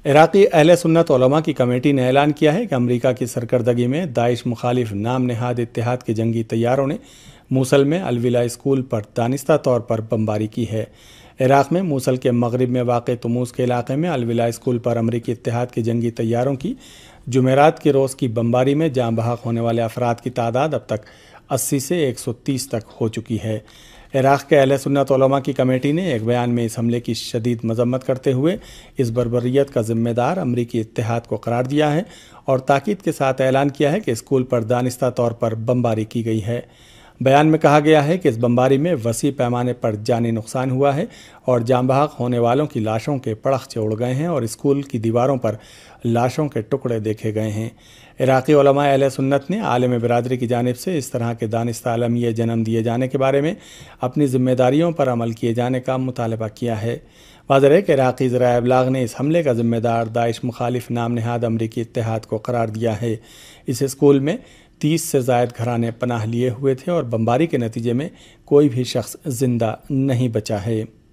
عراقی اہل سنت علماء کی کمیٹی نے اعلان کیا ہے کہ امریکہ کی سرکردگی میں داعش مخالف نام نہاد اتحاد کے جنگی طیاروں نے موصل میں الولا اسکول پر دانستہ طور پر بمباری کی ہے۔ عراق میں موصل کے مغرب میں واقع تموز کے علاقے میں الولا اسکول پر امریکی اتحاد کے جنگی طیاروں کی جمعرات کے روز کی بمباری میں جاں بحق ہونے والے افراد کی تعداد اب تک 80 سے 130 تک ہو چکی ہے۔ عراق کے اہل سنت علماء کی کمیٹی نے ایک بیان میں اس حملے کی شدید مذمت کرتے ہوئے اس بربریت کا ذمہ دار امریکی اتحاد کو قرار دیا ہے اور تاکید کے ساتھ اعلان کیا ہے کہ اسکول پر دانستہ طور پر بمباری کی گئی ہے۔ بیان میں کہا گیا ہے کہ اس بمباری میں وسیع پیمانے پر جانی نقصان ہوا ہے اور جاں بحق ہونے والوں کی لاشوں کے پڑخچے اڑ گئے ہیں اور اسکول کی دیواروں پر لاشوں کے ٹکڑے دیکھے گئے ہیں۔ عراقی علماء اہل سنت نے عالم برادری کی جانب سے اس طرح کے دانستہ عالمیہ جنم دیے جانے کے بارے میں اپنی ذمہ داریوں پر عمل کیے جانے کا مطالبہ کیا ہے۔ واضح ہے کہ عراقی ذرائع ابلاغ نے اس حملے کا ذمہ دار داعش مخالف نام نہاد امریکی اتحاد کو قرار دیا ہے۔ اس اسکول میں 30 سے زائد گھرانے پناہ لیے ہوئے تھے اور بمباری کے نتیجے میں کوئی بھی شخص زندہ نہیں بچا ہے۔